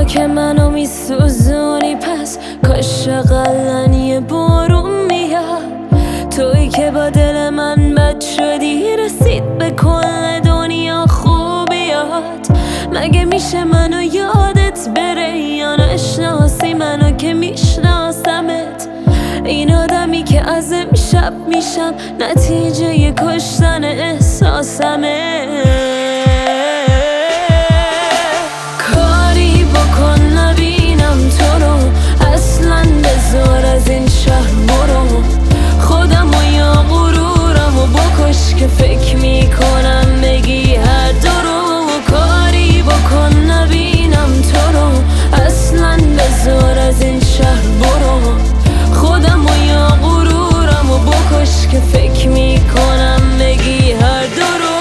که منو میسوزونی، پس کاش اقلن یه بارون میاد. تویی که با دل من بد شدی، رسید به کل دنیا خوبیات. مگه میشه منو یادت بره یا نشناسی منو که میشناسمت؟ این آدمی که از امشب میشم نتیجه ی کشتن احساسمه. کاری بکن نبینم تو رو، اصلا بذار از این شهر برو. خودم و یا غرورم و بکش که فکر میکنم بگی هر درو. کاری بکن نبینم تو رو، اصلا بذار از این شهر برو. خودم و یا غرورم و بکش که فکر میکنم بگی هر درو.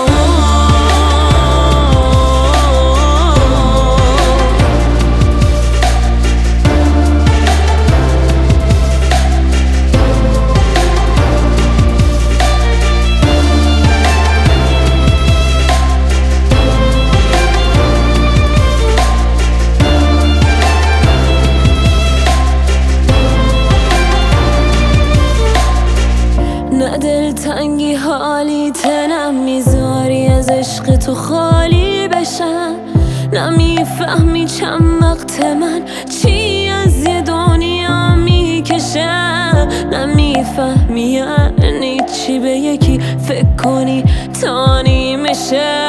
نه دلتنگی حالی تنم میذاری از عشق تو خالی بشم. نمیفهمی چند وقت من چی از یه دنیا میکشم. نمیفهمی یعنی چی به یکی فکر کنی تا نیمشه.